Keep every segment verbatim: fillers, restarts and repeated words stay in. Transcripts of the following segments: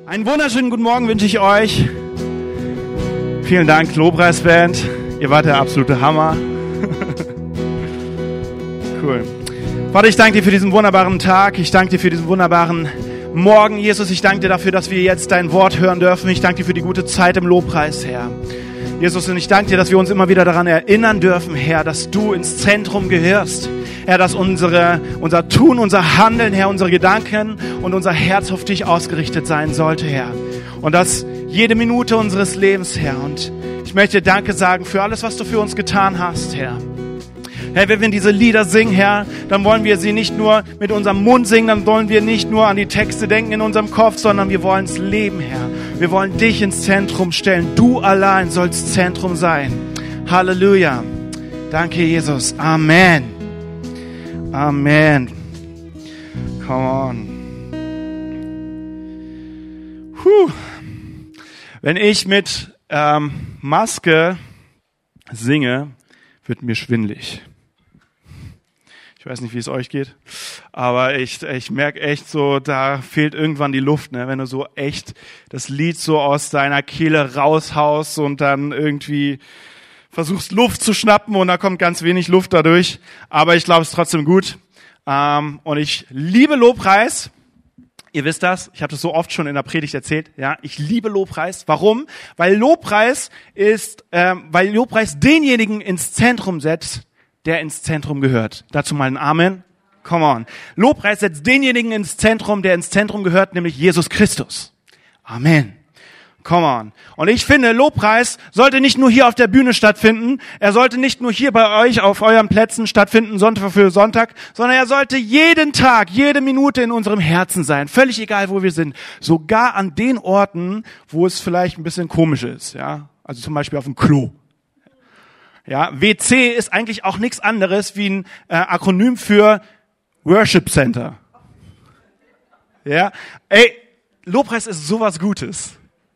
Einen wunderschönen guten Morgen wünsche ich euch. Vielen Dank, Lobpreisband. Ihr wart der absolute Hammer. Cool. Vater, ich danke dir für diesen wunderbaren Tag. Ich danke dir für diesen wunderbaren Morgen, Jesus. Ich danke dir dafür, dass wir jetzt dein Wort hören dürfen. Ich danke dir für die gute Zeit im Lobpreis, Herr. Jesus, und ich danke dir, dass wir uns immer wieder daran erinnern dürfen, Herr, dass du ins Zentrum gehörst. Herr, dass unsere, unser Tun, unser Handeln, Herr, unsere Gedanken und unser Herz auf dich ausgerichtet sein sollte, Herr. Und das jede Minute unseres Lebens, Herr. Und ich möchte dir Danke sagen für alles, was du für uns getan hast, Herr. Herr, wenn wir diese Lieder singen, Herr, dann wollen wir sie nicht nur mit unserem Mund singen, dann wollen wir nicht nur an die Texte denken in unserem Kopf, sondern wir wollen es leben, Herr. Wir wollen dich ins Zentrum stellen. Du allein sollst Zentrum sein. Halleluja. Danke, Jesus. Amen. Amen. Come on. Puh. Wenn ich mit ähm, Maske singe, wird mir schwindelig. Ich weiß nicht, wie es euch geht, aber ich, ich merke echt so, da fehlt irgendwann die Luft, ne? Wenn du so echt das Lied so aus deiner Kehle raushaust und dann irgendwie versuchst Luft zu schnappen und da kommt ganz wenig Luft dadurch, aber ich glaube, es ist trotzdem gut. Ähm, und ich liebe Lobpreis. Ihr wisst das, ich habe das so oft schon in der Predigt erzählt. Ja, ich liebe Lobpreis. Warum? Weil Lobpreis ist, ähm, weil Lobpreis denjenigen ins Zentrum setzt, der ins Zentrum gehört. Dazu mal ein Amen. Come on. Lobpreis setzt denjenigen ins Zentrum, der ins Zentrum gehört, nämlich Jesus Christus. Amen. Come on. Und ich finde, Lobpreis sollte nicht nur hier auf der Bühne stattfinden, er sollte nicht nur hier bei euch auf euren Plätzen stattfinden, Sonntag für Sonntag, sondern er sollte jeden Tag, jede Minute in unserem Herzen sein. Völlig egal, wo wir sind. Sogar an den Orten, wo es vielleicht ein bisschen komisch ist. Ja, also zum Beispiel auf dem Klo. Ja, W C ist eigentlich auch nichts anderes wie ein äh, Akronym für Worship Center. Ja, ey, Lobpreis ist sowas Gutes.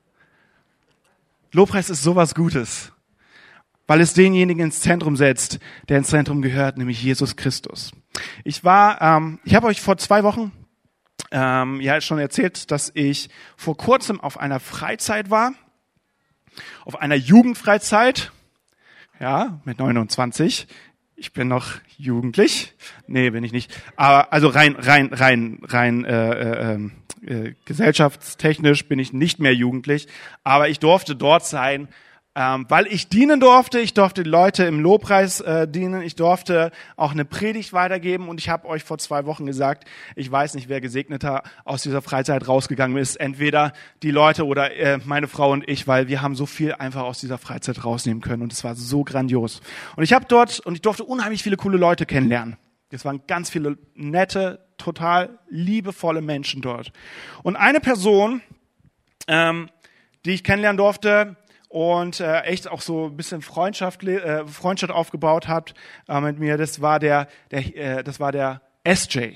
Lobpreis ist sowas Gutes, weil es denjenigen ins Zentrum setzt, der ins Zentrum gehört, nämlich Jesus Christus. Ich war, ähm, ich habe euch vor zwei Wochen ähm, ja schon erzählt, dass ich vor kurzem auf einer Freizeit war, auf einer Jugendfreizeit, ja, mit neunundzwanzig. Ich bin noch jugendlich. Nee, bin ich nicht. Aber also rein, rein, rein, rein äh, äh, äh, gesellschaftstechnisch bin ich nicht mehr jugendlich. Aber ich durfte dort sein, ähm, weil ich dienen durfte. Ich durfte die Leute im Lobpreis äh, dienen. Ich durfte auch eine Predigt weitergeben. Und ich habe euch vor zwei Wochen gesagt, ich weiß nicht, wer gesegneter aus dieser Freizeit rausgegangen ist. Entweder die Leute oder äh, meine Frau und ich, weil wir haben so viel einfach aus dieser Freizeit rausnehmen können. Und es war so grandios. Und ich habe dort, und ich durfte unheimlich viele coole Leute kennenlernen. Es waren ganz viele nette, total liebevolle Menschen dort. Und eine Person, ähm, die ich kennenlernen durfte, und äh, echt auch so ein bisschen Freundschaft, äh, Freundschaft aufgebaut hat äh, mit mir. Das war der, der, äh, das war der S J.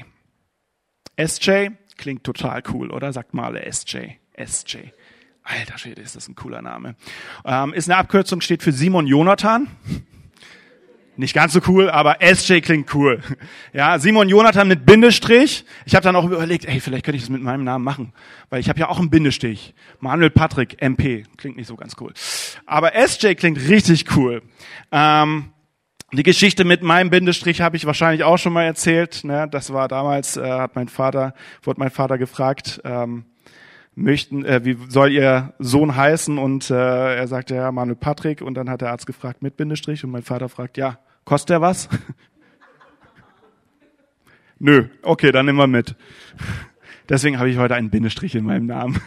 S J klingt total cool, oder? Sagt mal alle S J. S J. Alter Schwede, ist das ein cooler Name. Ähm, ist eine Abkürzung, steht für Simon Jonathan. Nicht ganz so cool, aber S J klingt cool. Ja, Simon Jonathan mit Bindestrich. Ich habe dann auch überlegt, ey, vielleicht könnte ich das mit meinem Namen machen, weil ich habe ja auch einen Bindestrich. Manuel Patrick, M P, klingt nicht so ganz cool. Aber S J klingt richtig cool. Ähm, die Geschichte mit meinem Bindestrich habe ich wahrscheinlich auch schon mal erzählt. Ne? Das war damals, äh, hat mein Vater, wurde mein Vater gefragt, ähm, möchten, äh, wie soll ihr Sohn heißen? Und äh, er sagte, ja, Manuel Patrick. Und dann hat der Arzt gefragt, mit Bindestrich. Und mein Vater fragt, ja, kostet er was? Nö, okay, dann nehmen wir mit. Deswegen habe ich heute einen Bindestrich in meinem Namen.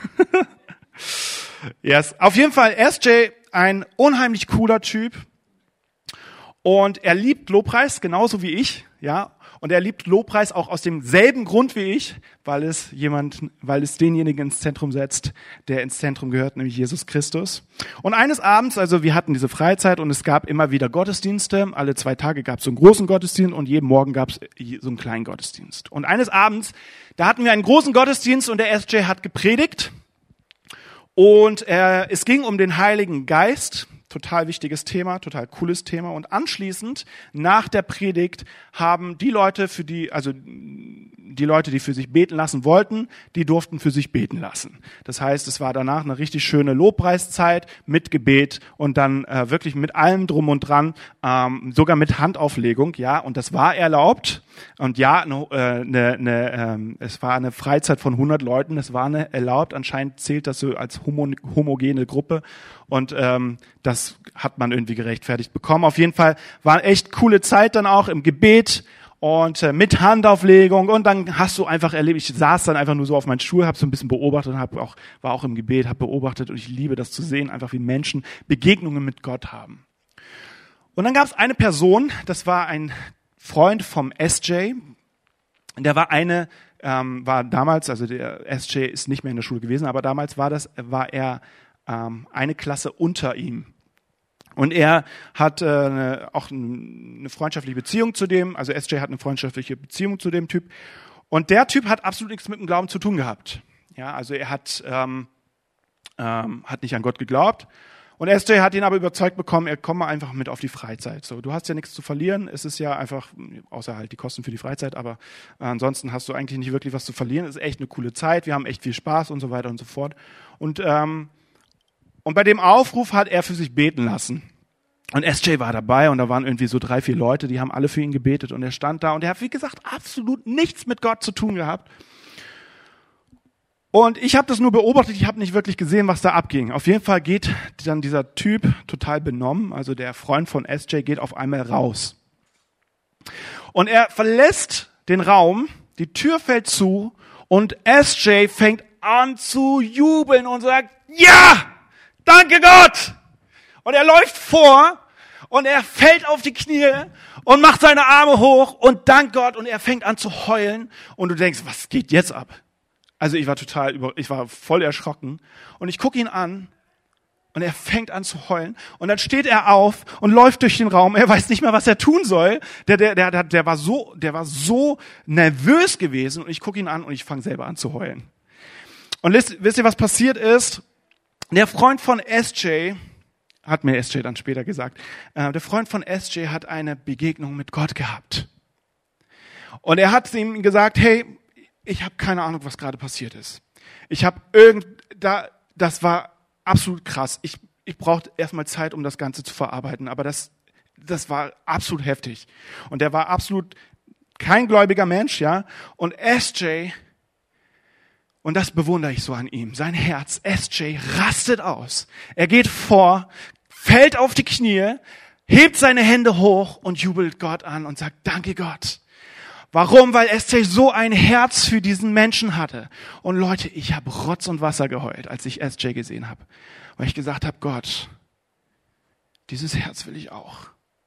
Yes. Auf jeden Fall, S J, ein unheimlich cooler Typ. Und er liebt Lobpreis, genauso wie ich, ja. Und er liebt Lobpreis auch aus demselben Grund wie ich, weil es jemand, weil es denjenigen ins Zentrum setzt, der ins Zentrum gehört, nämlich Jesus Christus. Und eines Abends, also wir hatten diese Freizeit und es gab immer wieder Gottesdienste. Alle zwei Tage gab es so einen großen Gottesdienst und jeden Morgen gab es so einen kleinen Gottesdienst. Und eines Abends, da hatten wir einen großen Gottesdienst und der S J hat gepredigt. Und äh, es ging um den Heiligen Geist. total wichtiges Thema, total cooles Thema. Und anschließend, nach der Predigt, haben die Leute, für die, also die Leute, die für sich beten lassen wollten, die durften für sich beten lassen. Das heißt, es war danach eine richtig schöne Lobpreiszeit mit Gebet und dann äh, wirklich mit allem drum und dran, ähm, sogar mit Handauflegung, ja. Und das war erlaubt. Und ja, ne, äh, ne, ne, ähm, es war eine Freizeit von hundert Leuten, es war eine erlaubt. Anscheinend zählt das so als homo, homogene Gruppe. Und ähm, das hat man irgendwie gerechtfertigt bekommen. Auf jeden Fall war eine echt coole Zeit dann auch im Gebet und äh, mit Handauflegung. Und dann hast du einfach erlebt, ich saß dann einfach nur so auf meinem Stuhl, habe so ein bisschen beobachtet und hab auch, war auch im Gebet, habe beobachtet. Und ich liebe das zu sehen, einfach wie Menschen Begegnungen mit Gott haben. Und dann gab es eine Person, das war ein Freund vom S J. Der war eine, ähm, war damals, also der S J ist nicht mehr in der Schule gewesen, aber damals war das, war er ähm, eine Klasse unter ihm. Und er hat äh, eine, auch eine freundschaftliche Beziehung zu dem, also S J hat eine freundschaftliche Beziehung zu dem Typ. Und der Typ hat absolut nichts mit dem Glauben zu tun gehabt. Ja, also er hat, ähm, ähm, hat nicht an Gott geglaubt. Und S J hat ihn aber überzeugt bekommen, er komme einfach mit auf die Freizeit. So, du hast ja nichts zu verlieren. Es ist ja einfach, außer halt die Kosten für die Freizeit, aber äh, ansonsten hast du eigentlich nicht wirklich was zu verlieren. Es ist echt eine coole Zeit. Wir haben echt viel Spaß und so weiter und so fort. Und, ähm, und bei dem Aufruf hat er für sich beten lassen. Und S J war dabei und da waren irgendwie so drei, vier Leute, die haben alle für ihn gebetet. Und er stand da und er hat, wie gesagt, absolut nichts mit Gott zu tun gehabt. Und ich habe das nur beobachtet, ich habe nicht wirklich gesehen, was da abging. Auf jeden Fall geht dann dieser Typ, total benommen, also der Freund von S J, geht auf einmal raus. Und er verlässt den Raum, die Tür fällt zu und S J fängt an zu jubeln und sagt, ja, danke Gott! Und er läuft vor und er fällt auf die Knie und macht seine Arme hoch und dankt Gott und er fängt an zu heulen und du denkst, was geht jetzt ab? Also ich war total über, ich war voll erschrocken und ich gucke ihn an und er fängt an zu heulen und dann steht er auf und läuft durch den Raum. Er weiß nicht mehr, was er tun soll. Der, der, der, der war so, der war so nervös gewesen und ich gucke ihn an und ich fange selber an zu heulen. Und wisst, wisst ihr, was passiert ist? Der Freund von S J, hat mir S J dann später gesagt, äh, der Freund von S J hat eine Begegnung mit Gott gehabt. Und er hat ihm gesagt, hey, ich habe keine Ahnung, was gerade passiert ist. Ich habe irgend, da, das war absolut krass. Ich, ich brauchte erstmal Zeit, um das Ganze zu verarbeiten, aber das, das war absolut heftig. Und der war absolut kein gläubiger Mensch, ja. Und S J, und das bewundere ich so an ihm, sein Herz, S J rastet aus. Er geht vor, fällt auf die Knie, hebt seine Hände hoch und jubelt Gott an und sagt, danke Gott. Warum? Weil S J so ein Herz für diesen Menschen hatte. Und Leute, ich habe Rotz und Wasser geheult, als ich S J gesehen habe. Weil ich gesagt habe, Gott, dieses Herz will ich auch.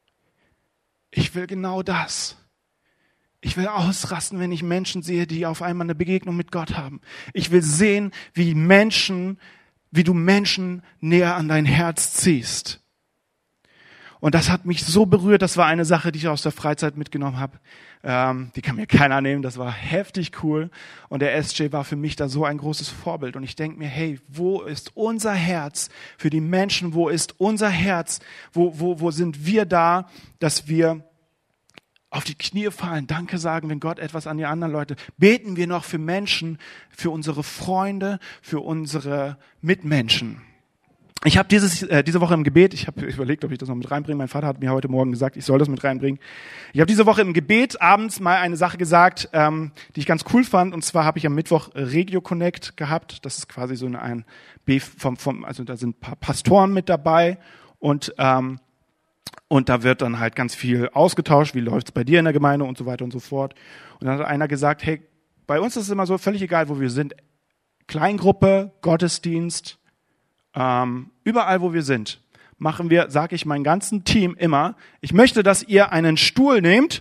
Ich will genau das. Ich will ausrasten, wenn ich Menschen sehe, die auf einmal eine Begegnung mit Gott haben. Ich will sehen, wie Menschen, wie du Menschen näher an dein Herz ziehst. Und das hat mich so berührt. Das war eine Sache, die ich aus der Freizeit mitgenommen habe. Ähm, die kann mir keiner nehmen. Das war heftig cool. Und der S J war für mich da so ein großes Vorbild. Und ich denke mir, hey, wo ist unser Herz für die Menschen? Wo ist unser Herz? Wo, wo, wo sind wir da, dass wir auf die Knie fallen, Danke sagen, wenn Gott etwas an die anderen Leute, beten wir noch für Menschen, für unsere Freunde, für unsere Mitmenschen. Ich habe dieses äh, diese Woche im Gebet, ich habe überlegt, ob ich das noch mit reinbringe. Mein Vater hat mir heute Morgen gesagt, ich soll das mit reinbringen. Ich habe diese Woche im Gebet abends mal eine Sache gesagt, ähm, die ich ganz cool fand. Und zwar habe ich am Mittwoch Regio Connect gehabt. Das ist quasi so eine ein B vom vom, also da sind ein paar Pastoren mit dabei und ähm, und da wird dann halt ganz viel ausgetauscht. Wie läuft's bei dir in der Gemeinde und so weiter und so fort. Und dann hat einer gesagt, hey, bei uns ist es immer so völlig egal, wo wir sind. Kleingruppe, Gottesdienst. Ähm, überall, wo wir sind, machen wir, sage ich meinem ganzen Team immer, ich möchte, dass ihr einen Stuhl nehmt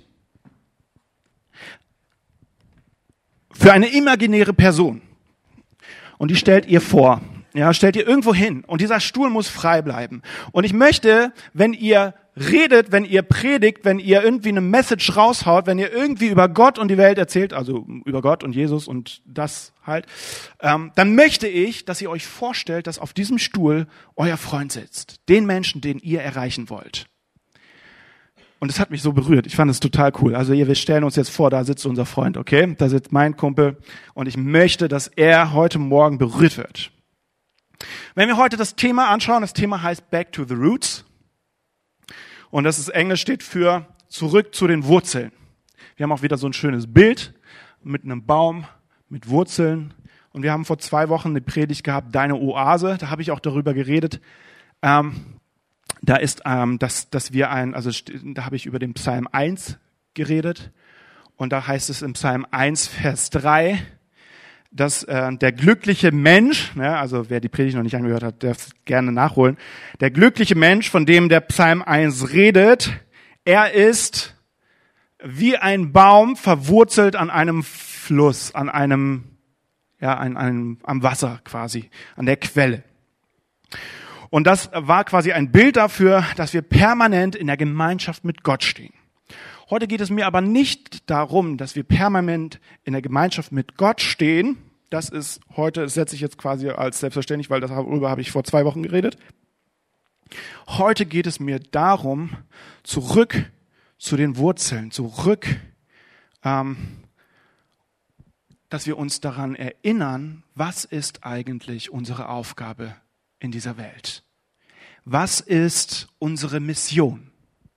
für eine imaginäre Person. Und die stellt ihr vor. Ja, stellt ihr irgendwo hin. Und dieser Stuhl muss frei bleiben. Und ich möchte, wenn ihr redet, wenn ihr predigt, wenn ihr irgendwie eine Message raushaut, wenn ihr irgendwie über Gott und die Welt erzählt, also über Gott und Jesus und das halt, ähm, dann möchte ich, dass ihr euch vorstellt, dass auf diesem Stuhl euer Freund sitzt. Den Menschen, den ihr erreichen wollt. Und es hat mich so berührt. Ich fand es total cool. Also wir stellen uns jetzt vor, da sitzt unser Freund, okay? Da sitzt mein Kumpel und ich möchte, dass er heute Morgen berührt wird. Wenn wir heute das Thema anschauen, das Thema heißt Back to the Roots. Und das ist Englisch, steht für zurück zu den Wurzeln. Wir haben auch wieder so ein schönes Bild mit einem Baum, mit Wurzeln. Und wir haben vor zwei Wochen eine Predigt gehabt, Deine Oase. Da habe ich auch darüber geredet. Ähm, da ist, ähm, dass, dass wir ein, also da habe ich über den Psalm eins geredet. Und da heißt es im Psalm eins, Vers drei, dass äh, der glückliche Mensch, ne, also wer die Predigt noch nicht angehört hat, darf gerne nachholen, der glückliche Mensch, von dem der Psalm eins redet, er ist wie ein Baum verwurzelt an einem Fluss, an einem, ja, an einem, am Wasser quasi, an der Quelle. Und das war quasi ein Bild dafür, dass wir permanent in der Gemeinschaft mit Gott stehen. Heute geht es mir aber nicht darum, dass wir permanent in der Gemeinschaft mit Gott stehen. Das ist heute, das setze ich jetzt quasi als selbstverständlich, weil darüber habe ich vor zwei Wochen geredet. Heute geht es mir darum, zurück zu den Wurzeln, zurück, ähm, dass wir uns daran erinnern, was ist eigentlich unsere Aufgabe in dieser Welt? Was ist unsere Mission?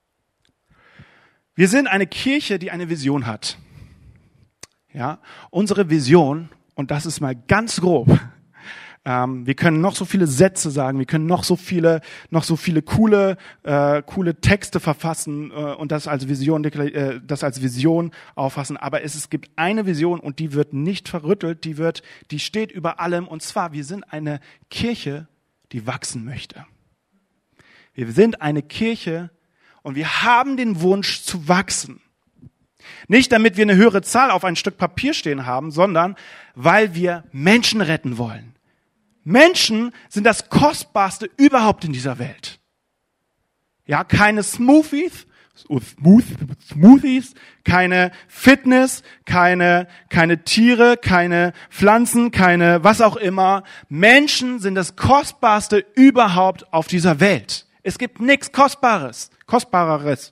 Wir sind eine Kirche, die eine Vision hat. Ja, unsere Vision, und das ist mal ganz grob. Ähm, wir können noch so viele Sätze sagen, wir können noch so viele, noch so viele coole, äh, coole Texte verfassen äh, und das als Vision, äh, das als Vision auffassen. Aber es, es gibt eine Vision und die wird nicht verrüttelt, die wird, die steht über allem. Und zwar, wir sind eine Kirche, die wachsen möchte. Wir sind eine Kirche, und wir haben den Wunsch zu wachsen. Nicht, damit wir eine höhere Zahl auf ein Stück Papier stehen haben, sondern weil wir Menschen retten wollen. Menschen sind das Kostbarste überhaupt in dieser Welt. Ja, keine Smoothies, Smoothies, keine Fitness, keine, keine Tiere, keine Pflanzen, keine was auch immer. Menschen sind das Kostbarste überhaupt auf dieser Welt. Es gibt nichts Kostbares, Kostbareres.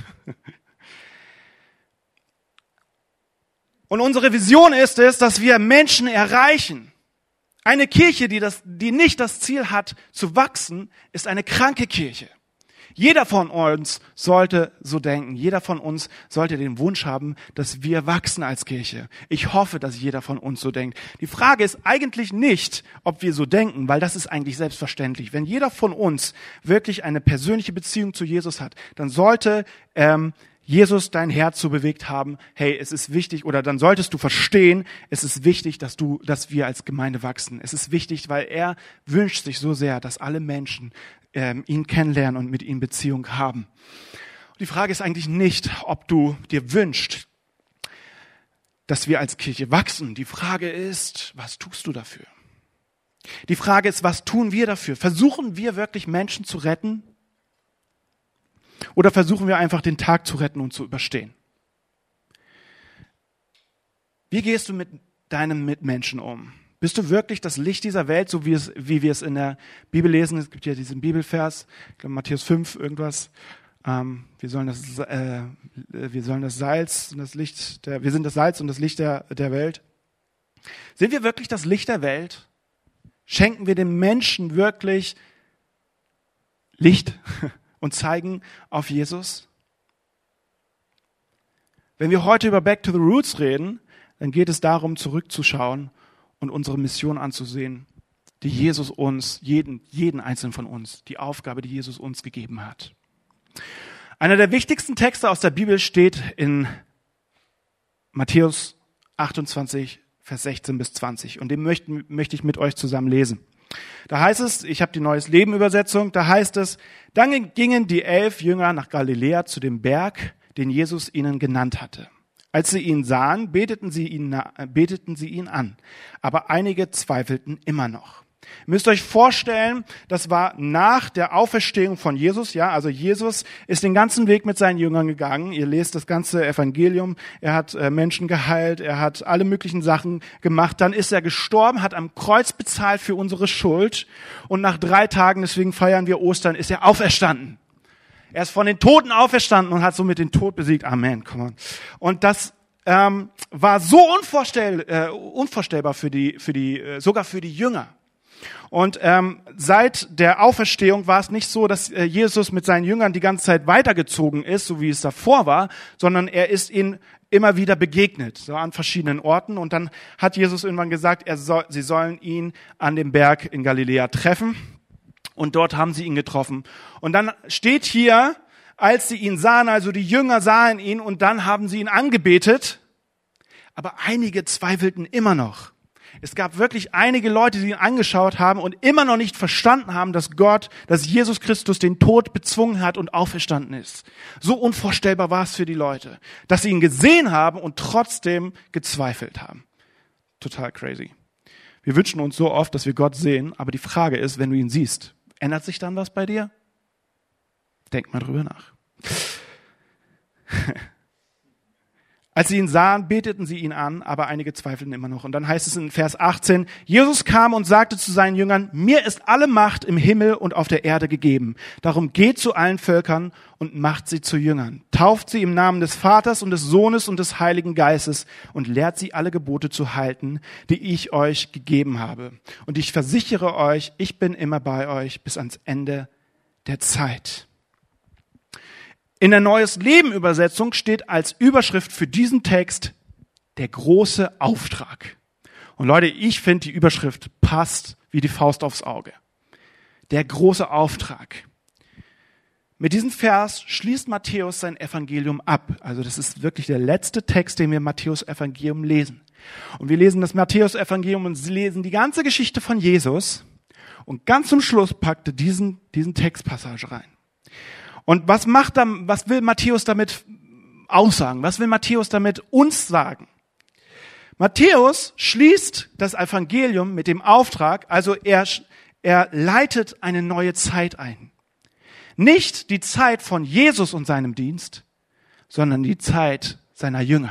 Und unsere Vision ist es, dass wir Menschen erreichen. Eine Kirche, die, das, die nicht das Ziel hat, zu wachsen, ist eine kranke Kirche. Jeder von uns sollte so denken. Jeder von uns sollte den Wunsch haben, dass wir wachsen als Kirche. Ich hoffe, dass jeder von uns so denkt. Die Frage ist eigentlich nicht, ob wir so denken, weil das ist eigentlich selbstverständlich. Wenn jeder von uns wirklich eine persönliche Beziehung zu Jesus hat, dann sollte ähm, Jesus dein Herz so bewegt haben, hey, es ist wichtig, oder dann solltest du verstehen, es ist wichtig, dass du, dass wir als Gemeinde wachsen. Es ist wichtig, weil er wünscht sich so sehr, dass alle Menschen ähm, ihn kennenlernen und mit ihm Beziehung haben. Und die Frage ist eigentlich nicht, ob du dir wünschst, dass wir als Kirche wachsen. Die Frage ist, was tust du dafür? Die Frage ist, was tun wir dafür? Versuchen wir wirklich Menschen zu retten? Oder versuchen wir einfach den Tag zu retten und zu überstehen? Wie gehst du mit deinen Mitmenschen um? Bist du wirklich das Licht dieser Welt, so wie, es, wie wir es in der Bibel lesen? Es gibt ja diesen Bibelvers, ich glaube Matthäus fünf, irgendwas. Ähm, wir sollen das, äh, wir sollen das Salz und das Licht, der, wir sind das Salz und das Licht der, der Welt. Sind wir wirklich das Licht der Welt? Schenken wir den Menschen wirklich Licht und zeigen auf Jesus? Wenn wir heute über Back to the Roots reden, dann geht es darum, zurückzuschauen und unsere Mission anzusehen, die Jesus uns, jeden, jeden einzelnen von uns, die Aufgabe, die Jesus uns gegeben hat. Einer der wichtigsten Texte aus der Bibel steht in Matthäus achtundzwanzig, Vers sechzehn bis zwanzig. Und den möchte, möchte ich mit euch zusammen lesen. Da heißt es, ich habe die Neues Leben Übersetzung, da heißt es, dann gingen die elf Jünger nach Galiläa zu dem Berg, den Jesus ihnen genannt hatte. Als sie ihn sahen, beteten sie ihn, beteten sie ihn an, aber einige zweifelten immer noch. Ihr müsst euch vorstellen, das war nach der Auferstehung von Jesus, ja, also Jesus ist den ganzen Weg mit seinen Jüngern gegangen. Ihr lest das ganze Evangelium, er hat äh, Menschen geheilt, er hat alle möglichen Sachen gemacht. Dann ist er gestorben, hat am Kreuz bezahlt für unsere Schuld und nach drei Tagen, deswegen feiern wir Ostern, ist er auferstanden. Er ist von den Toten auferstanden und hat somit den Tod besiegt. Amen, come on. Und das ähm, war so unvorstell, äh, unvorstellbar für die, für die, äh, sogar für die Jünger. Und ähm, seit der Auferstehung war es nicht so, dass äh, Jesus mit seinen Jüngern die ganze Zeit weitergezogen ist, so wie es davor war, sondern er ist ihnen immer wieder begegnet, so an verschiedenen Orten. Und dann hat Jesus irgendwann gesagt, er soll, sie sollen ihn an dem Berg in Galiläa treffen. Und dort haben sie ihn getroffen. Und dann steht hier, als sie ihn sahen, also die Jünger sahen ihn und dann haben sie ihn angebetet. Aber einige zweifelten immer noch. Es gab wirklich einige Leute, die ihn angeschaut haben und immer noch nicht verstanden haben, dass Gott, dass Jesus Christus den Tod bezwungen hat und auferstanden ist. So unvorstellbar war es für die Leute, dass sie ihn gesehen haben und trotzdem gezweifelt haben. Total crazy. Wir wünschen uns so oft, dass wir Gott sehen, aber die Frage ist, wenn du ihn siehst, ändert sich dann was bei dir? Denk mal drüber nach. Als sie ihn sahen, beteten sie ihn an, aber einige zweifelten immer noch. Und dann heißt es in Vers achtzehn, Jesus kam und sagte zu seinen Jüngern, mir ist alle Macht im Himmel und auf der Erde gegeben. Darum geht zu allen Völkern und macht sie zu Jüngern. Tauft sie im Namen des Vaters und des Sohnes und des Heiligen Geistes und lehrt sie alle Gebote zu halten, die ich euch gegeben habe. Und ich versichere euch, ich bin immer bei euch bis ans Ende der Zeit. In der Neues Leben Übersetzung steht als Überschrift für diesen Text der große Auftrag. Und Leute, ich finde, die Überschrift passt wie die Faust aufs Auge. Der große Auftrag. Mit diesem Vers schließt Matthäus sein Evangelium ab. Also das ist wirklich der letzte Text, den wir im Matthäus Evangelium lesen. Und wir lesen das Matthäus Evangelium und lesen die ganze Geschichte von Jesus. Und ganz zum Schluss packte diesen, diesen Textpassage rein. Und was macht dann, was will Matthäus damit aussagen? Was will Matthäus damit uns sagen? Matthäus schließt das Evangelium mit dem Auftrag, also er, er leitet eine neue Zeit ein. Nicht die Zeit von Jesus und seinem Dienst, sondern die Zeit seiner Jünger.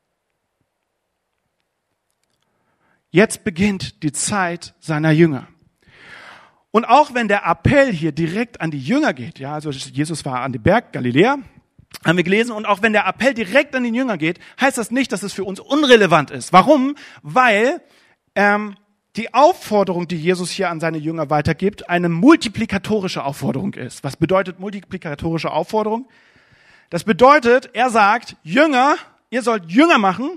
Jetzt beginnt die Zeit seiner Jünger. Und auch wenn der Appell hier direkt an die Jünger geht, ja, also Jesus war an dem Berg Galiläa, haben wir gelesen, und auch wenn der Appell direkt an den Jünger geht, heißt das nicht, dass es für uns unrelevant ist. Warum? Weil ähm, die Aufforderung, die Jesus hier an seine Jünger weitergibt, eine multiplikatorische Aufforderung ist. Was bedeutet multiplikatorische Aufforderung? Das bedeutet, er sagt, Jünger, ihr sollt Jünger machen,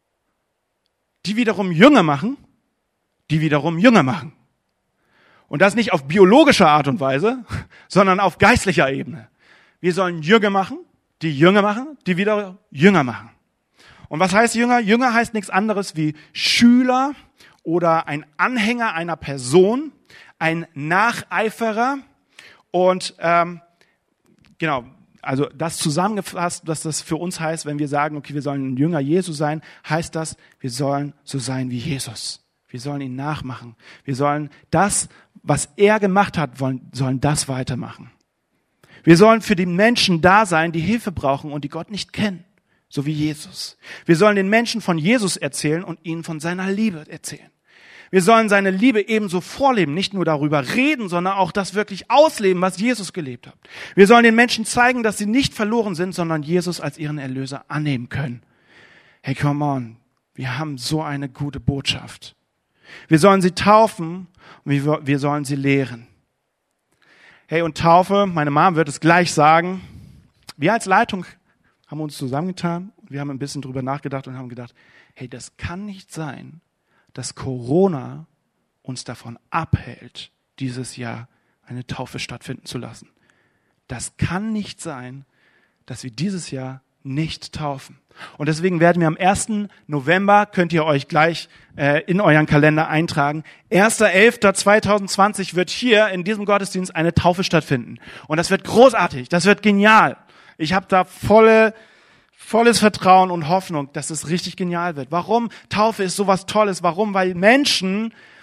die wiederum Jünger machen, die wiederum Jünger machen. Und das nicht auf biologische Art und Weise, sondern auf geistlicher Ebene. Wir sollen Jünger machen, die Jünger machen, die wieder Jünger machen. Und was heißt Jünger? Jünger heißt nichts anderes wie Schüler oder ein Anhänger einer Person, ein Nacheiferer. Und ähm, genau, also das zusammengefasst, dass das für uns heißt, wenn wir sagen, okay, wir sollen ein Jünger Jesu sein, heißt das, wir sollen so sein wie Jesus. Wir sollen ihn nachmachen. Wir sollen das, was er gemacht hat, wollen, sollen das weitermachen. Wir sollen für die Menschen da sein, die Hilfe brauchen und die Gott nicht kennen, so wie Jesus. Wir sollen den Menschen von Jesus erzählen und ihnen von seiner Liebe erzählen. Wir sollen seine Liebe ebenso vorleben, nicht nur darüber reden, sondern auch das wirklich ausleben, was Jesus gelebt hat. Wir sollen den Menschen zeigen, dass sie nicht verloren sind, sondern Jesus als ihren Erlöser annehmen können. Hey, come on, wir haben so eine gute Botschaft. Wir sollen sie taufen und wir sollen sie lehren. Hey, und Taufe, meine Mom wird es gleich sagen, wir als Leitung haben uns zusammengetan, wir haben ein bisschen drüber nachgedacht und haben gedacht, hey, das kann nicht sein, dass Corona uns davon abhält, dieses Jahr eine Taufe stattfinden zu lassen. Das kann nicht sein, dass wir dieses Jahr nicht taufen. Und deswegen werden wir am ersten November, könnt ihr euch gleich äh, in euren Kalender eintragen, erster elfter zweitausendzwanzig wird hier in diesem Gottesdienst eine Taufe stattfinden. Und das wird großartig, das wird genial. Ich habe da volle, volles Vertrauen und Hoffnung, dass es richtig genial wird. Warum? Taufe ist sowas Tolles. Warum? Weil Menschen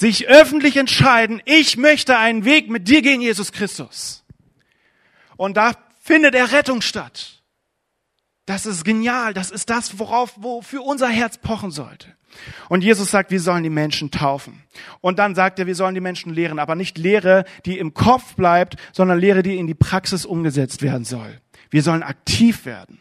sich öffentlich entscheiden, ich möchte einen Weg mit dir gehen, Jesus Christus. Und da findet Errettung statt. Das ist genial, das ist das, worauf, wofür unser Herz pochen sollte. Und Jesus sagt, wir sollen die Menschen taufen. Und dann sagt er, wir sollen die Menschen lehren, aber nicht Lehre, die im Kopf bleibt, sondern Lehre, die in die Praxis umgesetzt werden soll. Wir sollen aktiv werden.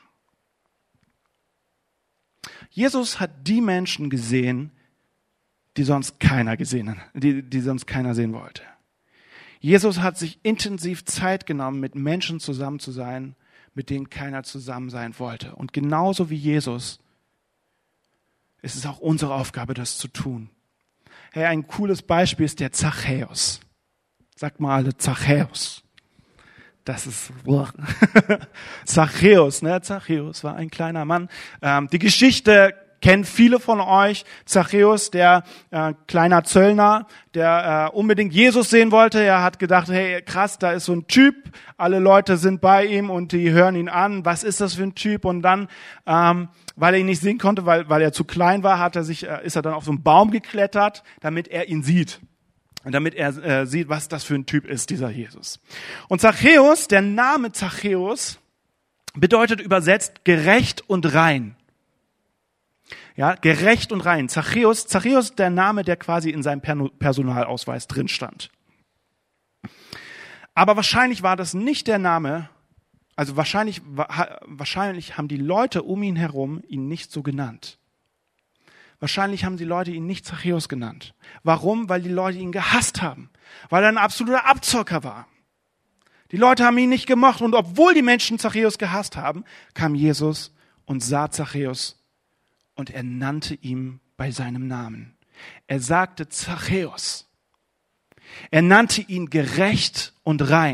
Jesus hat die Menschen gesehen, die sonst keiner gesehen hat, die, die sonst keiner sehen wollte. Jesus hat sich intensiv Zeit genommen, mit Menschen zusammen zu sein, mit denen keiner zusammen sein wollte. Und genauso wie Jesus ist es auch unsere Aufgabe, das zu tun. Hey, ein cooles Beispiel ist der Zachäus. Sagt mal alle Zachäus. Das ist Zachäus, ne? Zachäus war ein kleiner Mann. Ähm, die Geschichte kennen viele von euch. Zachäus, der äh, kleiner Zöllner, der äh, unbedingt Jesus sehen wollte. Er hat gedacht, hey, krass, da ist so ein Typ. Alle Leute sind bei ihm und die hören ihn an. Was ist das für ein Typ? Und dann, ähm, weil er ihn nicht sehen konnte, weil, weil er zu klein war, hat er sich, äh, ist er dann auf so einen Baum geklettert, damit er ihn sieht. Und damit er äh, sieht, was das für ein Typ ist, dieser Jesus. Und Zachäus, der Name Zachäus, bedeutet übersetzt gerecht und rein. Ja, gerecht und rein. Zachäus, Zachäus, der Name, der quasi in seinem Personalausweis drin stand. Aber wahrscheinlich war das nicht der Name, also wahrscheinlich, wahrscheinlich haben die Leute um ihn herum ihn nicht so genannt. Wahrscheinlich haben die Leute ihn nicht Zachäus genannt. Warum? Weil die Leute ihn gehasst haben. Weil er ein absoluter Abzocker war. Die Leute haben ihn nicht gemocht. Und obwohl die Menschen Zachäus gehasst haben, kam Jesus und sah Zachäus und er nannte ihn bei seinem Namen. Er sagte Zachäus. Er nannte ihn gerecht und rein.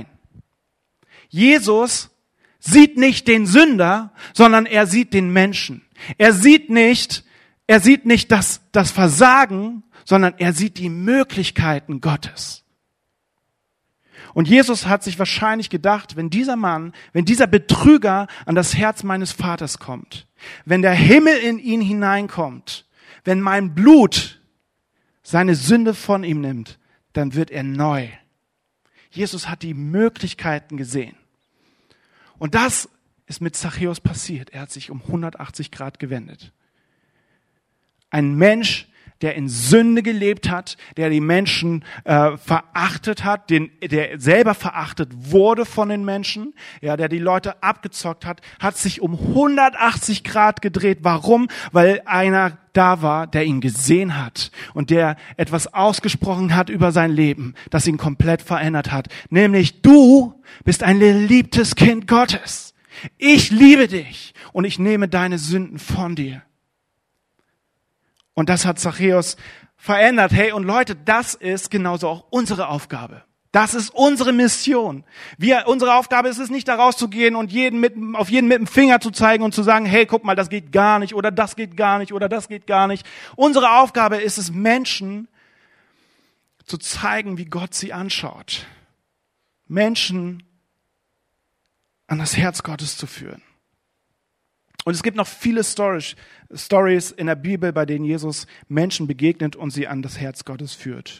Jesus sieht nicht den Sünder, sondern er sieht den Menschen. Er sieht nicht, er sieht nicht das, das Versagen, sondern er sieht die Möglichkeiten Gottes. Und Jesus hat sich wahrscheinlich gedacht, wenn dieser Mann, wenn dieser Betrüger an das Herz meines Vaters kommt, wenn der Himmel in ihn hineinkommt, wenn mein Blut seine Sünde von ihm nimmt, dann wird er neu. Jesus hat die Möglichkeiten gesehen. Und das ist mit Zachäus passiert. Er hat sich um hundertachtzig Grad gewendet. Ein Mensch, der in Sünde gelebt hat, der die Menschen äh, verachtet hat, den, der selber verachtet wurde von den Menschen, ja, der die Leute abgezockt hat, hat sich um hundertachtzig Grad gedreht. Warum? Weil einer da war, der ihn gesehen hat und der etwas ausgesprochen hat über sein Leben, das ihn komplett verändert hat. Nämlich, du bist ein geliebtes Kind Gottes. Ich liebe dich und ich nehme deine Sünden von dir. Und das hat Zachäus verändert. Hey, und Leute, das ist genauso auch unsere Aufgabe. Das ist unsere Mission. Wir, unsere Aufgabe ist es nicht, da rauszugehen und jeden mit, auf jeden mit dem Finger zu zeigen und zu sagen, hey, guck mal, das geht gar nicht oder das geht gar nicht oder das geht gar nicht. Unsere Aufgabe ist es, Menschen zu zeigen, wie Gott sie anschaut. Menschen an das Herz Gottes zu führen. Und es gibt noch viele Stories in der Bibel, bei denen Jesus Menschen begegnet und sie an das Herz Gottes führt.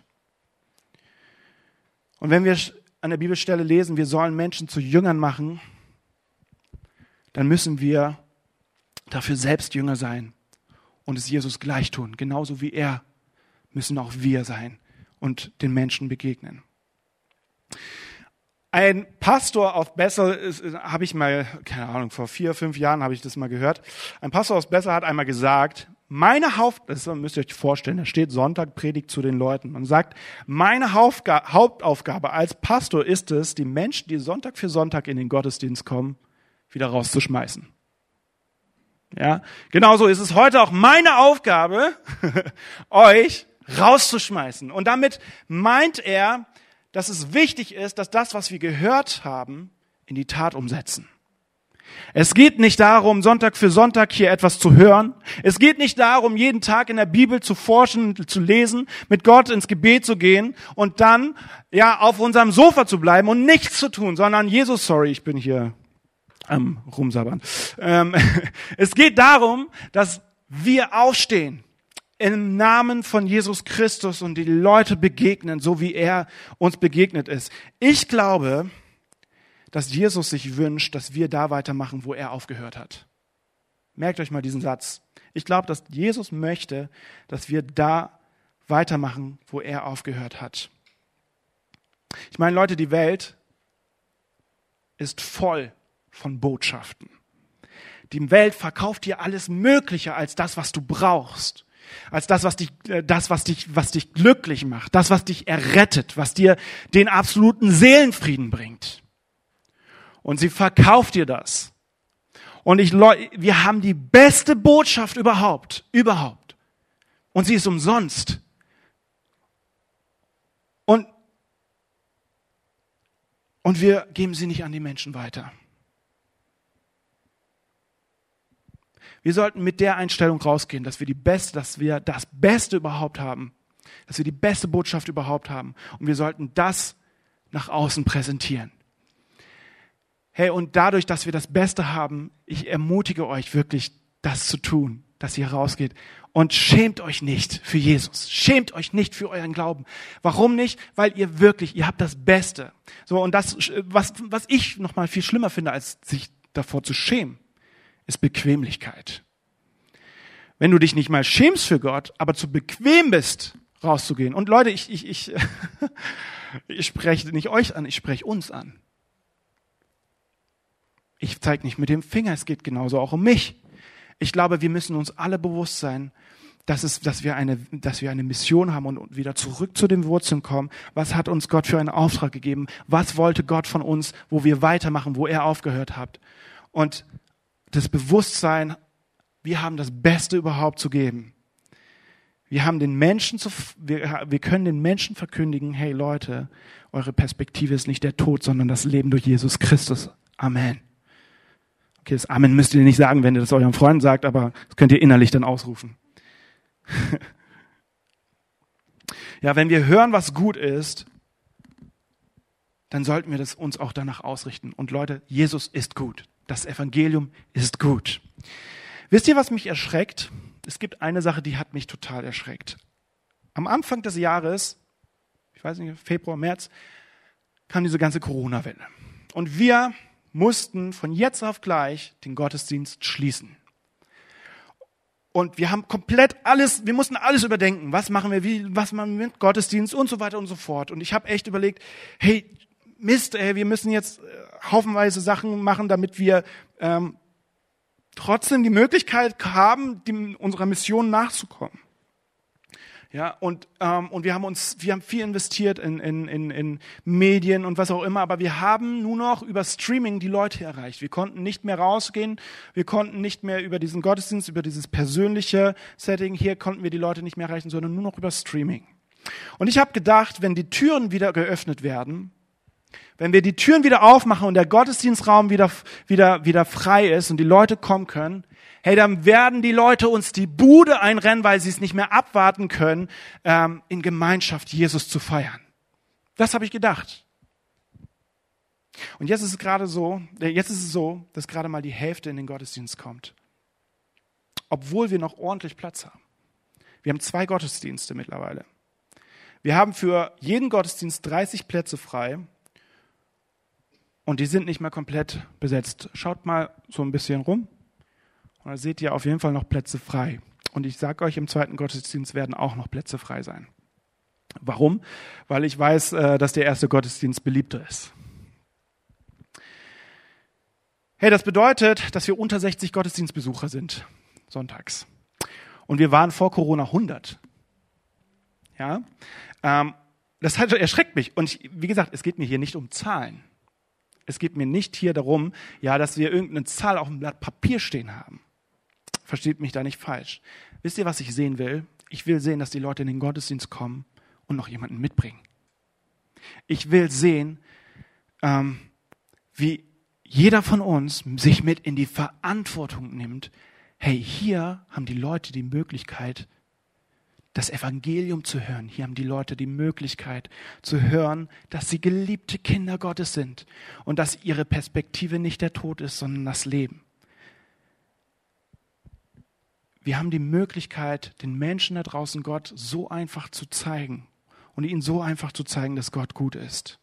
Und wenn wir an der Bibelstelle lesen, wir sollen Menschen zu Jüngern machen, dann müssen wir dafür selbst Jünger sein und es Jesus gleich tun. Genauso wie er müssen auch wir sein und den Menschen begegnen. Ein Pastor aus Bessel, habe ich mal, keine Ahnung, vor vier, fünf Jahren habe ich das mal gehört. Ein Pastor aus Bessel hat einmal gesagt, meine Hauptaufgabe, das müsst ihr euch vorstellen, da steht Sonntag, predigt zu den Leuten und sagt, meine Hauptaufgabe als Pastor ist es, die Menschen, die Sonntag für Sonntag in den Gottesdienst kommen, wieder rauszuschmeißen. Ja, genauso ist es heute auch meine Aufgabe, euch rauszuschmeißen. Und damit meint er, dass es wichtig ist, dass das, was wir gehört haben, in die Tat umsetzen. Es geht nicht darum, Sonntag für Sonntag hier etwas zu hören. Es geht nicht darum, jeden Tag in der Bibel zu forschen, zu lesen, mit Gott ins Gebet zu gehen und dann ja auf unserem Sofa zu bleiben und nichts zu tun, sondern Jesus, sorry, ich bin hier am Rumsabbern. Ähm, es geht darum, dass wir aufstehen im Namen von Jesus Christus und die Leute begegnen, so wie er uns begegnet ist. Ich glaube, dass Jesus sich wünscht, dass wir da weitermachen, wo er aufgehört hat. Merkt euch mal diesen Satz. Ich glaube, dass Jesus möchte, dass wir da weitermachen, wo er aufgehört hat. Ich meine, Leute, die Welt ist voll von Botschaften. Die Welt verkauft dir alles Mögliche als das, was du brauchst. Als das, was dich, das, was dich, was dich glücklich macht. Das, was dich errettet. Was dir den absoluten Seelenfrieden bringt. Und sie verkauft dir das. Und ich, wir haben die beste Botschaft überhaupt. Überhaupt. Und sie ist umsonst. Und Und wir geben sie nicht an die Menschen weiter. Wir sollten mit der Einstellung rausgehen, dass wir die beste, dass wir das Beste überhaupt haben, dass wir die beste Botschaft überhaupt haben. Und wir sollten das nach außen präsentieren. Hey, und dadurch, dass wir das Beste haben, ich ermutige euch wirklich, das zu tun, dass ihr rausgeht. Und schämt euch nicht für Jesus. Schämt euch nicht für euren Glauben. Warum nicht? Weil ihr wirklich, ihr habt das Beste. So, und das, was, was ich noch mal viel schlimmer finde, als sich davor zu schämen, ist Bequemlichkeit. Wenn du dich nicht mal schämst für Gott, aber zu bequem bist, rauszugehen. Und Leute, ich, ich, ich, ich spreche nicht euch an, ich spreche uns an. Ich zeige nicht mit dem Finger, es geht genauso auch um mich. Ich glaube, wir müssen uns alle bewusst sein, dass, es, dass, wir eine, dass wir eine Mission haben und wieder zurück zu den Wurzeln kommen. Was hat uns Gott für einen Auftrag gegeben? Was wollte Gott von uns, wo wir weitermachen, wo er aufgehört hat? Und das Bewusstsein, wir haben das Beste überhaupt zu geben. Wir haben den Menschen zu, wir, wir können den Menschen verkündigen, hey Leute, eure Perspektive ist nicht der Tod, sondern das Leben durch Jesus Christus. Amen. Okay, das Amen müsst ihr nicht sagen, wenn ihr das euren Freunden sagt, aber das könnt ihr innerlich dann ausrufen. Ja, wenn wir hören, was gut ist, dann sollten wir das uns auch danach ausrichten. Und Leute, Jesus ist gut. Das Evangelium ist gut. Wisst ihr, was mich erschreckt? Es gibt eine Sache, die hat mich total erschreckt. Am Anfang des Jahres, ich weiß nicht, Februar, März, kam diese ganze Corona-Welle. Und wir mussten von jetzt auf gleich den Gottesdienst schließen. Und wir haben komplett alles, wir mussten alles überdenken. Was machen wir, wie, was machen wir mit Gottesdienst und so weiter und so fort. Und ich habe echt überlegt, hey, Mist, ey, wir müssen jetzt haufenweise Sachen machen, damit wir ähm, trotzdem die Möglichkeit haben, dem, unserer Mission nachzukommen. Ja, und, ähm, und wir haben uns, wir haben viel investiert in, in, in, in Medien und was auch immer, aber wir haben nur noch über Streaming die Leute erreicht. Wir konnten nicht mehr rausgehen, wir konnten nicht mehr über diesen Gottesdienst, über dieses persönliche Setting, hier konnten wir die Leute nicht mehr erreichen, sondern nur noch über Streaming. Und ich habe gedacht, wenn die Türen wieder geöffnet werden, wenn wir die Türen wieder aufmachen und der Gottesdienstraum wieder, wieder, wieder frei ist und die Leute kommen können, hey, dann werden die Leute uns die Bude einrennen, weil sie es nicht mehr abwarten können, ähm, in Gemeinschaft Jesus zu feiern. Das habe ich gedacht. Und jetzt ist es gerade so, jetzt ist es so, dass gerade mal die Hälfte in den Gottesdienst kommt. Obwohl wir noch ordentlich Platz haben. Wir haben zwei Gottesdienste mittlerweile. Wir haben für jeden Gottesdienst dreißig Plätze frei. Und die sind nicht mehr komplett besetzt. Schaut mal so ein bisschen rum. Und da seht ihr auf jeden Fall noch Plätze frei. Und ich sage euch, im zweiten Gottesdienst werden auch noch Plätze frei sein. Warum? Weil ich weiß, dass der erste Gottesdienst beliebter ist. Hey, das bedeutet, dass wir unter sechzig Gottesdienstbesucher sind, sonntags. Und wir waren vor Corona hundert. Ja, ähm, das hat, erschreckt mich. Und ich, wie gesagt, es geht mir hier nicht um Zahlen. Es geht mir nicht hier darum, ja, dass wir irgendeine Zahl auf dem Blatt Papier stehen haben. Versteht mich da nicht falsch. Wisst ihr, was ich sehen will? Ich will sehen, dass die Leute in den Gottesdienst kommen und noch jemanden mitbringen. Ich will sehen, ähm, wie jeder von uns sich mit in die Verantwortung nimmt. Hey, hier haben die Leute die Möglichkeit, das Evangelium zu hören. Hier haben die Leute die Möglichkeit zu hören, dass sie geliebte Kinder Gottes sind und dass ihre Perspektive nicht der Tod ist, sondern das Leben. Wir haben die Möglichkeit, den Menschen da draußen Gott so einfach zu zeigen und ihnen so einfach zu zeigen, dass Gott gut ist.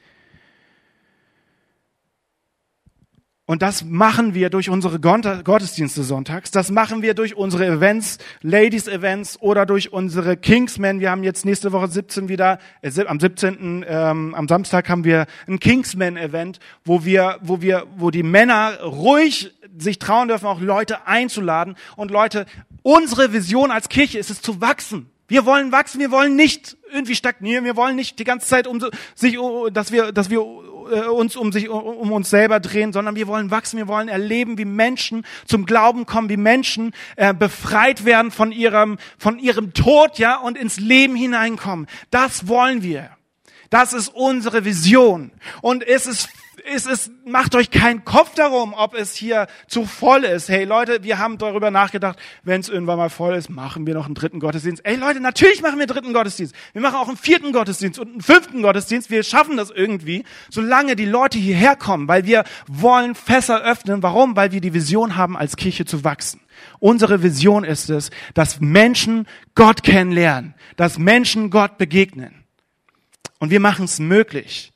Und das machen wir durch unsere Gottesdienste sonntags. Das machen wir durch unsere Events, Ladies-Events oder durch unsere Kingsmen. Wir haben jetzt nächste Woche siebzehn wieder, äh, am siebzehnten Ähm, am Samstag haben wir ein Kingsmen-Event, wo wir, wo wir, wo die Männer ruhig sich trauen dürfen, auch Leute einzuladen. Und Leute, unsere Vision als Kirche ist es zu wachsen. Wir wollen wachsen, wir wollen nicht irgendwie stagnieren, wir wollen nicht die ganze Zeit um sich, dass wir, dass wir uns um sich, um uns selber drehen, sondern wir wollen wachsen, wir wollen erleben, wie Menschen zum Glauben kommen, wie Menschen äh, befreit werden von ihrem, von ihrem Tod, ja, und ins Leben hineinkommen. Das wollen wir. Das ist unsere Vision. Und es ist Es ist, macht euch keinen Kopf darum, ob es hier zu voll ist. Hey Leute, wir haben darüber nachgedacht, wenn es irgendwann mal voll ist, machen wir noch einen dritten Gottesdienst. Ey Leute, natürlich machen wir einen dritten Gottesdienst. Wir machen auch einen vierten Gottesdienst und einen fünften Gottesdienst. Wir schaffen das irgendwie, solange die Leute hierher kommen, weil wir wollen Fässer öffnen. Warum? Weil wir die Vision haben, als Kirche zu wachsen. Unsere Vision ist es, dass Menschen Gott kennenlernen, dass Menschen Gott begegnen. Und wir machen es möglich.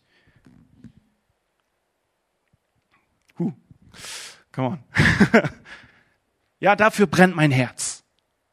Huh. Come on. Ja, dafür brennt mein Herz.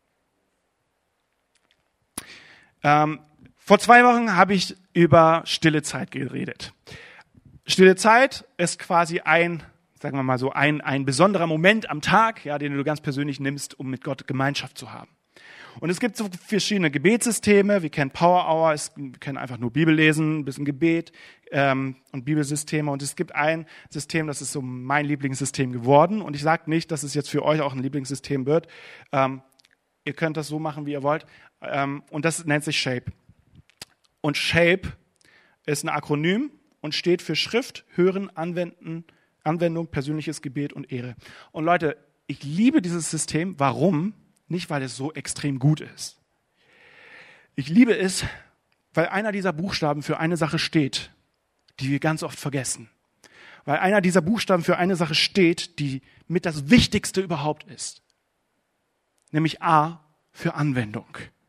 Ähm, vor zwei Wochen habe ich über stille Zeit geredet. Stille Zeit ist quasi ein, sagen wir mal so, ein, ein besonderer Moment am Tag, ja, den du ganz persönlich nimmst, um mit Gott Gemeinschaft zu haben. Und es gibt so verschiedene Gebetssysteme. Wir kennen Power Hour, wir kennen einfach nur Bibel lesen, ein bisschen Gebet ähm, und Bibelsysteme. Und es gibt ein System, das ist so mein Lieblingssystem geworden. Und ich sage nicht, dass es jetzt für euch auch ein Lieblingssystem wird. Ähm, ihr könnt das so machen, wie ihr wollt. Ähm, und das nennt sich Shape. Und Shape ist ein Akronym und steht für Schrift, Hören, Anwenden, Anwendung, persönliches Gebet und Ehre. Und Leute, ich liebe dieses System. Warum? Nicht, weil es so extrem gut ist. Ich liebe es, weil einer dieser Buchstaben für eine Sache steht, die wir ganz oft vergessen. Weil einer dieser Buchstaben für eine Sache steht, die mit das Wichtigste überhaupt ist. Nämlich A für Anwendung.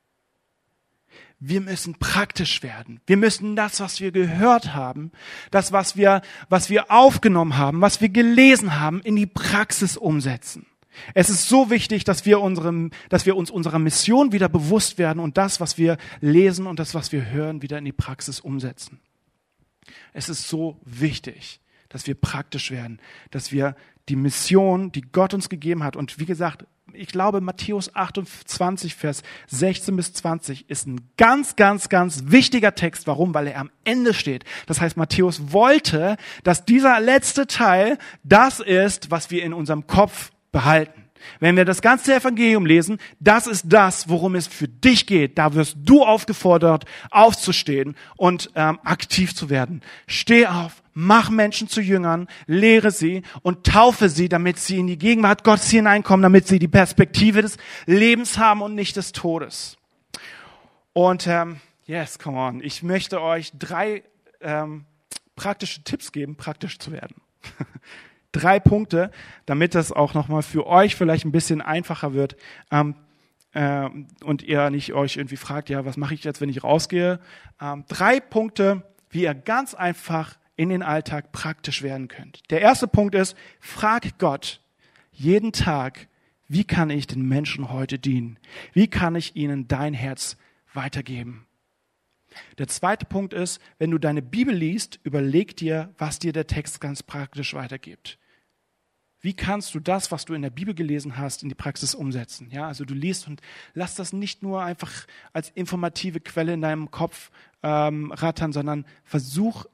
Wir müssen praktisch werden. Wir müssen das, was wir gehört haben, das, was wir, was wir aufgenommen haben, was wir gelesen haben, in die Praxis umsetzen. Es ist so wichtig, dass wir unserem, dass wir uns unserer Mission wieder bewusst werden und das, was wir lesen und das, was wir hören, wieder in die Praxis umsetzen. Es ist so wichtig, dass wir praktisch werden, dass wir die Mission, die Gott uns gegeben hat, und wie gesagt, ich glaube, Matthäus achtundzwanzig, Vers sechzehn bis zwanzig ist ein ganz, ganz, ganz wichtiger Text. Warum? Weil er am Ende steht. Das heißt, Matthäus wollte, dass dieser letzte Teil das ist, was wir in unserem Kopf behalten. Wenn wir das ganze Evangelium lesen, das ist das, worum es für dich geht. Da wirst du aufgefordert, aufzustehen und ähm, aktiv zu werden. Steh auf, mach Menschen zu Jüngern, lehre sie und taufe sie, damit sie in die Gegenwart Gottes hineinkommen, damit sie die Perspektive des Lebens haben und nicht des Todes. Und ähm, yes, come on, ich möchte euch drei ähm, praktische Tipps geben, praktisch zu werden. Drei Punkte, damit das auch nochmal für euch vielleicht ein bisschen einfacher wird ähm, äh, und ihr nicht euch irgendwie fragt, ja, was mache ich jetzt, wenn ich rausgehe? Ähm, drei Punkte, wie ihr ganz einfach in den Alltag praktisch werden könnt. Der erste Punkt ist, frag Gott jeden Tag, wie kann ich den Menschen heute dienen? Wie kann ich ihnen dein Herz weitergeben? Der zweite Punkt ist, wenn du deine Bibel liest, überleg dir, was dir der Text ganz praktisch weitergibt. Wie kannst du das, was du in der Bibel gelesen hast, in die Praxis umsetzen? Ja, also du liest und lass das nicht nur einfach als informative Quelle in deinem Kopf ähm, rattern, sondern versuch,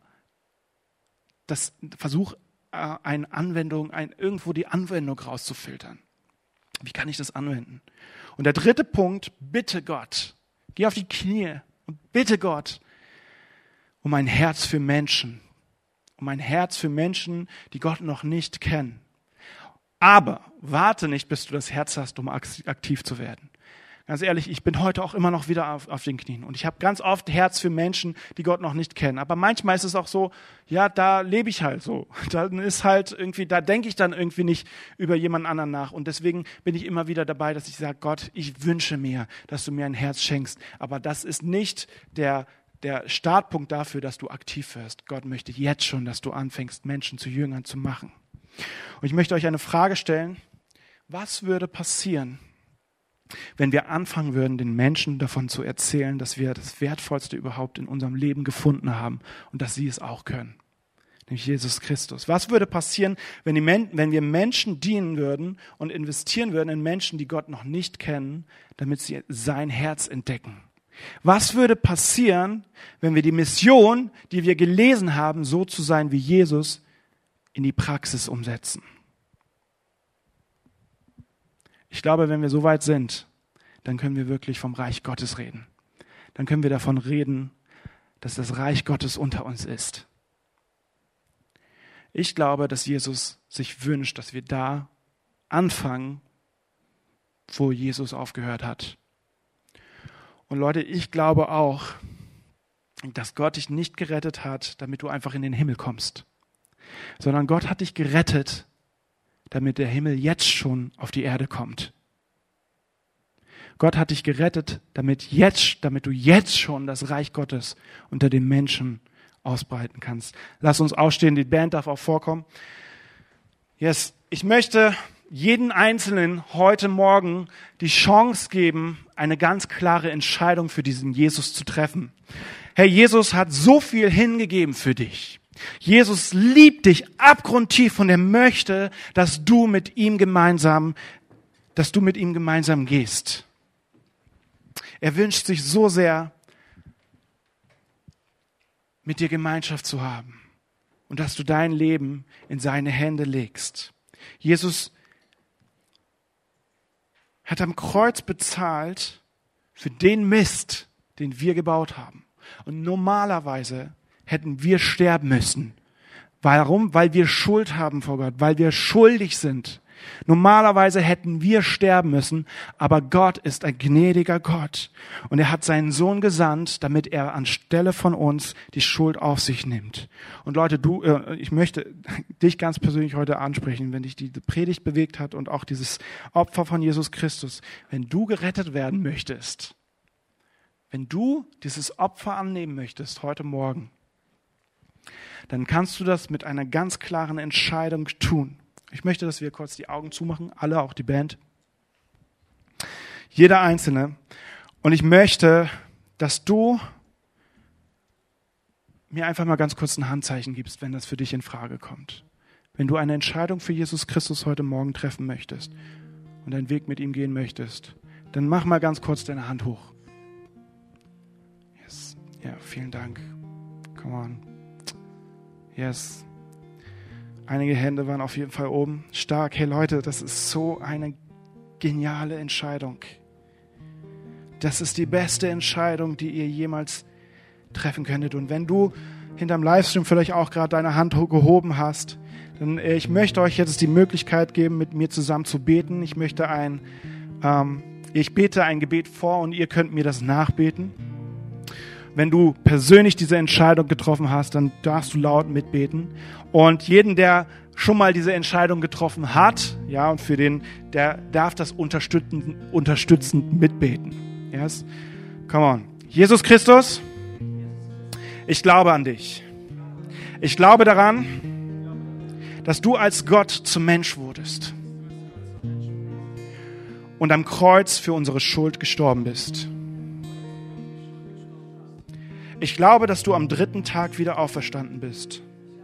das, versuch äh, eine Anwendung, ein, irgendwo die Anwendung rauszufiltern. Wie kann ich das anwenden? Und der dritte Punkt, bitte Gott, geh auf die Knie und bitte Gott um ein Herz für Menschen, um ein Herz für Menschen, die Gott noch nicht kennen. Aber warte nicht, bis du das Herz hast, um aktiv zu werden. Ganz ehrlich, ich bin heute auch immer noch wieder auf, auf den Knien. Und ich habe ganz oft Herz für Menschen, die Gott noch nicht kennen. Aber manchmal ist es auch so, ja, da lebe ich halt so. Dann ist halt irgendwie, da denke ich dann irgendwie nicht über jemand anderen nach. Und deswegen bin ich immer wieder dabei, dass ich sage, Gott, ich wünsche mir, dass du mir ein Herz schenkst. Aber das ist nicht der, der Startpunkt dafür, dass du aktiv wirst. Gott möchte jetzt schon, dass du anfängst, Menschen zu Jüngern zu machen. Und ich möchte euch eine Frage stellen. Was würde passieren, wenn wir anfangen würden, den Menschen davon zu erzählen, dass wir das Wertvollste überhaupt in unserem Leben gefunden haben und dass sie es auch können, nämlich Jesus Christus? Was würde passieren, wenn, die Men- wenn wir Menschen dienen würden und investieren würden in Menschen, die Gott noch nicht kennen, damit sie sein Herz entdecken? Was würde passieren, wenn wir die Mission, die wir gelesen haben, so zu sein wie Jesus, in die Praxis umsetzen? Ich glaube, wenn wir so weit sind, dann können wir wirklich vom Reich Gottes reden. Dann können wir davon reden, dass das Reich Gottes unter uns ist. Ich glaube, dass Jesus sich wünscht, dass wir da anfangen, wo Jesus aufgehört hat. Und Leute, ich glaube auch, dass Gott dich nicht gerettet hat, damit du einfach in den Himmel kommst, sondern Gott hat dich gerettet, damit der Himmel jetzt schon auf die Erde kommt. Gott hat dich gerettet, damit jetzt, damit du jetzt schon das Reich Gottes unter den Menschen ausbreiten kannst. Lass uns aufstehen, die Band darf auch vorkommen. Yes, ich möchte jeden Einzelnen heute Morgen die Chance geben, eine ganz klare Entscheidung für diesen Jesus zu treffen. Herr, Jesus hat so viel hingegeben für dich. Jesus liebt dich abgrundtief und er möchte, dass du mit ihm gemeinsam, dass du mit ihm gemeinsam gehst. Er wünscht sich so sehr, mit dir Gemeinschaft zu haben und dass du dein Leben in seine Hände legst. Jesus hat am Kreuz bezahlt für den Mist, den wir gebaut haben. Und normalerweise hätten wir sterben müssen. Warum? Weil wir Schuld haben vor Gott, weil wir schuldig sind. Normalerweise hätten wir sterben müssen, aber Gott ist ein gnädiger Gott. Und er hat seinen Sohn gesandt, damit er anstelle von uns die Schuld auf sich nimmt. Und Leute, du, ich möchte dich ganz persönlich heute ansprechen, wenn dich die Predigt bewegt hat und auch dieses Opfer von Jesus Christus. Wenn du gerettet werden möchtest, wenn du dieses Opfer annehmen möchtest heute Morgen, dann kannst du das mit einer ganz klaren Entscheidung tun. Ich möchte, dass wir kurz die Augen zumachen, alle, auch die Band. Jeder Einzelne. Und ich möchte, dass du mir einfach mal ganz kurz ein Handzeichen gibst, wenn das für dich in Frage kommt. Wenn du eine Entscheidung für Jesus Christus heute Morgen treffen möchtest und einen Weg mit ihm gehen möchtest, dann mach mal ganz kurz deine Hand hoch. Yes. Ja, vielen Dank. Come on. Yes. Einige Hände waren auf jeden Fall oben. Stark. Hey Leute, das ist so eine geniale Entscheidung. Das ist die beste Entscheidung, die ihr jemals treffen könntet. Und wenn du hinterm Livestream vielleicht auch gerade deine Hand gehoben hast, dann äh, ich möchte euch jetzt die Möglichkeit geben, mit mir zusammen zu beten. Ich möchte ein, ähm, ich bete ein Gebet vor und ihr könnt mir das nachbeten. Wenn du persönlich diese Entscheidung getroffen hast, dann darfst du laut mitbeten. Und jeden, der schon mal diese Entscheidung getroffen hat, ja, und für den, der darf das unterstützend, unterstützend mitbeten. Yes? Come on. Jesus Christus, ich glaube an dich. Ich glaube daran, dass du als Gott zum Mensch wurdest und am Kreuz für unsere Schuld gestorben bist. Ich glaube, dass du am dritten Tag wieder auferstanden bist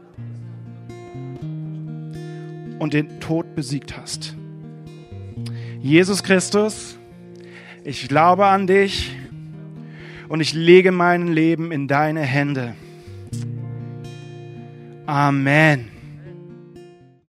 und den Tod besiegt hast. Jesus Christus, ich glaube an dich und ich lege mein Leben in deine Hände. Amen.